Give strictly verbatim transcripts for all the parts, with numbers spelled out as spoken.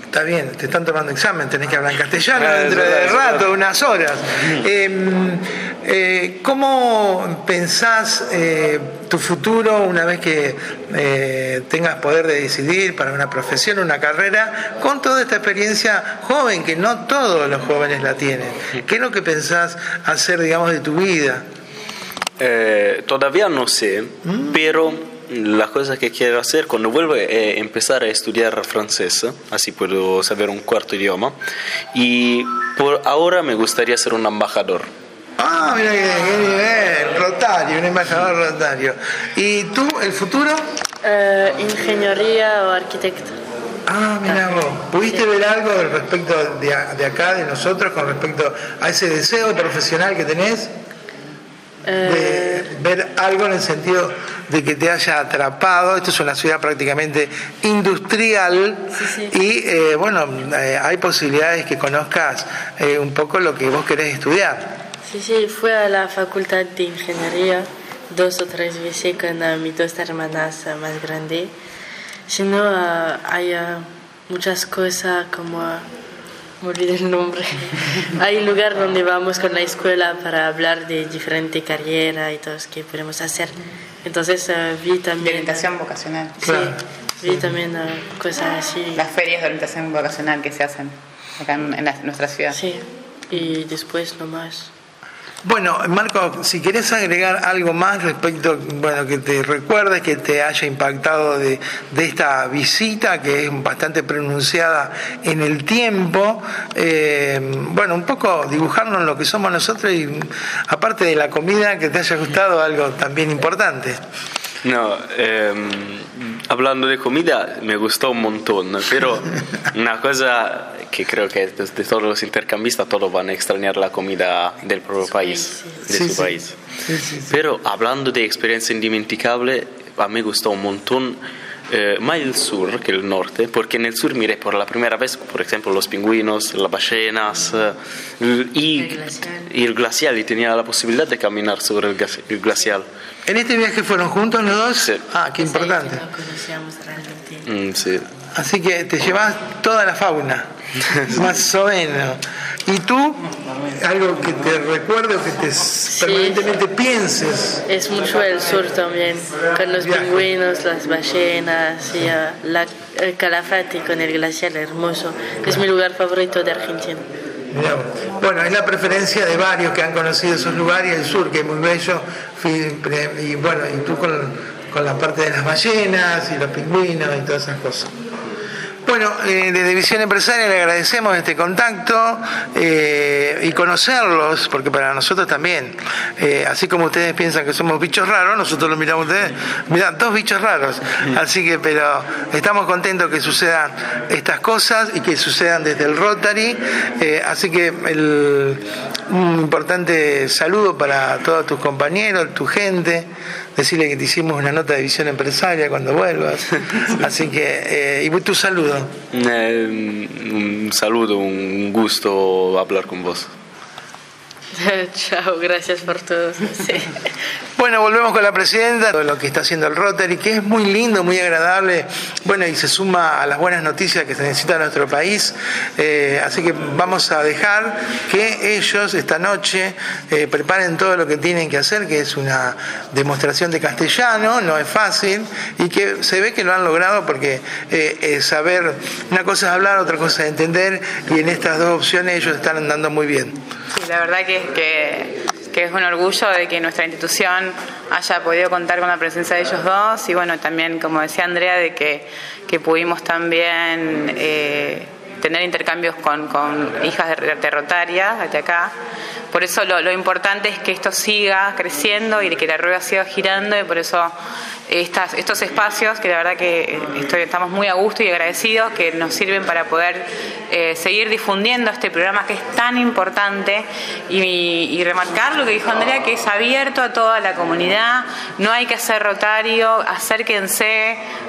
Está bien, te están tomando examen, tenés que hablar en castellano Ah, dentro verdad, de rato, verdad. unas horas. Eh, eh, ¿Cómo pensás eh, tu futuro una vez que eh, tengas poder de decidir para una profesión, una carrera, con toda esta experiencia joven, que no todos los jóvenes la tienen? ¿Qué es lo que pensás hacer, digamos, de tu vida? Eh, todavía no sé, mm. pero la cosa que quiero hacer cuando vuelvo es empezar a estudiar francés, así puedo saber un cuarto idioma, y por ahora me gustaría ser un embajador. Ah, mira qué, qué nivel, Rotario, un embajador Rotario. ¿Y tú, el futuro? Uh, ingeniería o arquitecto. Ah, mira vos, ¿pudiste ver algo respecto de, de acá, de nosotros, con respecto a ese deseo profesional que tenés? De ver algo en el sentido de que te haya atrapado. Esto es una ciudad prácticamente industrial, sí, sí. y eh, bueno, eh, hay posibilidades que conozcas eh, un poco lo que vos querés estudiar. Sí, sí, fui a la facultad de ingeniería dos o tres veces con uh, mis dos hermanas uh, más grandes. Si no, uh, hay uh, muchas cosas como... Uh, me olvidé el nombre. Hay lugar donde vamos con la escuela para hablar de diferentes carreras y todo lo que podemos hacer. Entonces uh, vi también... De orientación vocacional. Sí, claro. Vi también uh, cosas así. Las ferias de orientación vocacional que se hacen acá en, en la, nuestra ciudad. Sí, y después lo más... Bueno, Marco, si querés agregar algo más respecto, bueno, que te recuerdes, que te haya impactado de, de esta visita, que es bastante pronunciada en el tiempo, eh, bueno, un poco dibujarnos lo que somos nosotros y aparte de la comida, que te haya gustado algo también importante. No, eh, hablando de comida me gustó un montón, pero una cosa que creo que de, de todos los intercambistas todos van a extrañar la comida del propio país, de sí, su sí. país. Sí, sí, sí. Pero hablando de experiencia indimenticable, a mí me gustó un montón eh, más el sur que el norte, porque en el sur miré por la primera vez, por ejemplo, los pingüinos, las ballenas eh, y, el glacial. y el glacial, y tenía la posibilidad de caminar sobre el, el glacial. ¿En este viaje fueron juntos los dos? Sí. Ah, qué importante. No conocíamos realmente. Mm, sí. Así que te llevas toda la fauna, más o menos. ¿Y tú? Algo que te recuerde o que te Sí. permanentemente pienses. Es mucho el sur también, con los Viaje. pingüinos, las ballenas y uh, la, el Calafate con el glaciar hermoso. Es mi lugar favorito de Argentina. Mirá vos. Bueno, es la preferencia de varios que han conocido esos lugares, el sur, que es muy bello, y bueno, y tú con, con la parte de las ballenas y los pingüinos y todas esas cosas. Bueno, eh, desde Visión Empresaria le agradecemos este contacto eh, y conocerlos, porque para nosotros también, eh, así como ustedes piensan que somos bichos raros, nosotros los miramos a ustedes, mirá, dos bichos raros, así que, pero estamos contentos que sucedan estas cosas y que sucedan desde el Rotary, eh, así que el, un importante saludo para todos tus compañeros, tu gente, decirle que te hicimos una nota de Visión Empresaria cuando vuelvas, así que, eh, y tu saludo. Eh, un saludo, un gusto hablar con vos. Chao, gracias por todo. Sí. Bueno, volvemos con la presidenta, de lo que está haciendo el Rotary, que es muy lindo, muy agradable, bueno, y se suma a las buenas noticias que se necesita en nuestro país, eh, así que vamos a dejar que ellos esta noche eh, preparen todo lo que tienen que hacer, que es una demostración de castellano, no es fácil, y que se ve que lo han logrado porque eh, eh, saber, una cosa es hablar, otra cosa es entender, y en estas dos opciones ellos están andando muy bien. Sí, la verdad que, que, que es un orgullo de que nuestra institución haya podido contar con la presencia de ellos dos y bueno, también como decía Andrea, de que, que pudimos también eh, tener intercambios con, con hijas de, de Rotarias de acá. Por eso lo, lo importante es que esto siga creciendo y que la rueda siga girando y por eso estas, estos espacios que la verdad que estoy, estamos muy a gusto y agradecidos que nos sirven para poder eh, seguir difundiendo este programa que es tan importante y, y remarcar lo que dijo Andrea, que es abierto a toda la comunidad, no hay que ser rotario, acérquense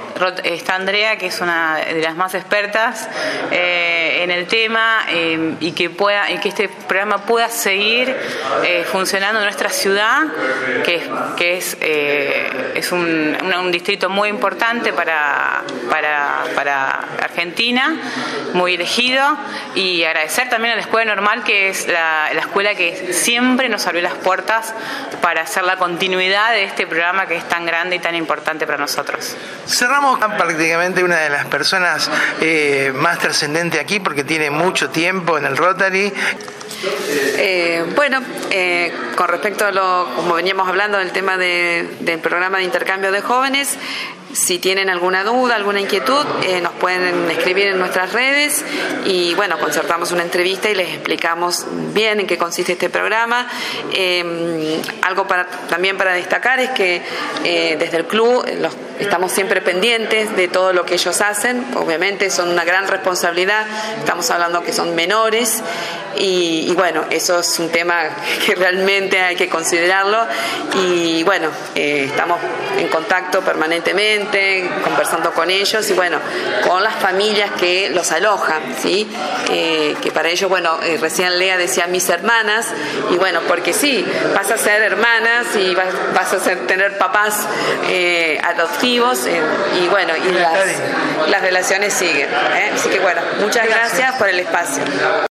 está Andrea, que es una de las más expertas eh, en el tema, eh, y que pueda y que este programa pueda seguir eh, funcionando en nuestra ciudad, que, que es, eh, es un, un, un distrito muy importante para, para, para Argentina, muy elegido, y agradecer también a la Escuela Normal, que es la, la escuela que siempre nos abrió las puertas para hacer la continuidad de este programa que es tan grande y tan importante para nosotros. Cerramos prácticamente una de las personas eh, más trascendentes aquí, porque tiene mucho tiempo en el Rotary. Eh, bueno, eh, con respecto a lo, como veníamos hablando del tema de, del programa de intercambio de jóvenes, si tienen alguna duda, alguna inquietud, eh, nos pueden escribir en nuestras redes y bueno, concertamos una entrevista y les explicamos bien en qué consiste este programa. Eh, algo para, también para destacar es que eh, desde el club los, estamos siempre pendientes de todo lo que ellos hacen. Obviamente son una gran responsabilidad, estamos hablando que son menores y, y bueno, eso es un tema que realmente hay que considerarlo y bueno, eh, estamos en contacto permanentemente, conversando con ellos y bueno, con las familias que los alojan, ¿sí? Eh, que para ellos, bueno, eh, recién Lea decía mis hermanas, y bueno, porque sí, vas a ser hermanas y vas, vas a ser, tener papás eh, adoptivos eh, y bueno, y las, las relaciones siguen, ¿eh? Así que bueno, muchas gracias por el espacio.